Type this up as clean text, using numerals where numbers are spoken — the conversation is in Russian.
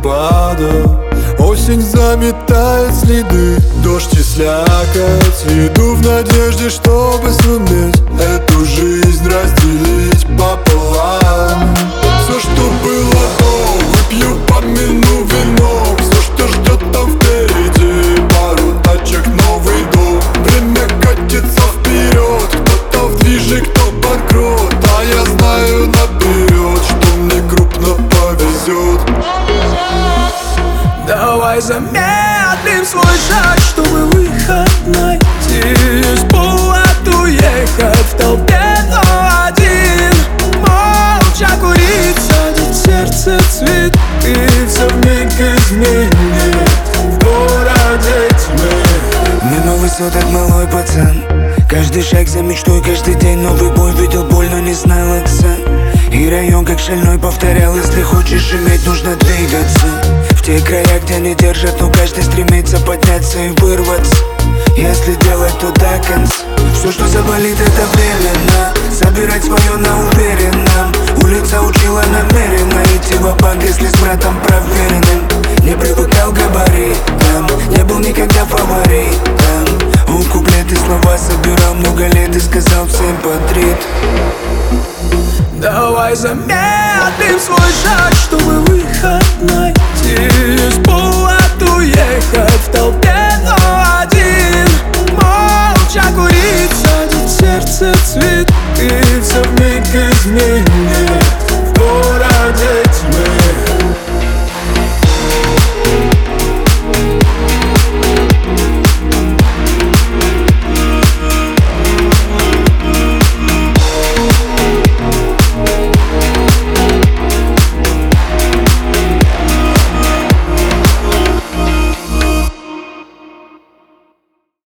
снегопада. Осень заметает следы, дождь и слякоть. Иду в надежде, чтобы суметь эту жизнь разделить пополам. Все, что было до, выпью, помяну вино. Все, что ждет там впереди, пару тачек, новый дом. Время катится вперед, кто-то в движе, кто банкрот. А я знаю наперед, что мне крупно повезет. Давай замедлим свой шаг, чтобы выход найти. Из пулат уехать в толпе, но один. Молча курить, садить сердце цветы. Все вмиг изменит в городе тьмы. Мимо высоток малой пацан, каждый шаг за мечтой, каждый день новый бой. Видел боль, но не знал отца. И район как шальной повторял: если хочешь иметь, нужно двигаться. В те края, где не держат, но каждый стремится подняться и вырваться. Если делать, то до конца. Все, что заболит, это временно. Собирать свое на уверенном. Улица учила намеренно идти ва-банк, если с братом проверенным. Не привыкал к габаритам, не был никогда фаворитом. Он куплеты, слова собирал много лет и сказал всем подряд. Давай замедлим свой шаг, чтобы выход найти. Из пулат уехать в толпе, но один. Молча курить, садить сердце цветы. Все вмиг изменит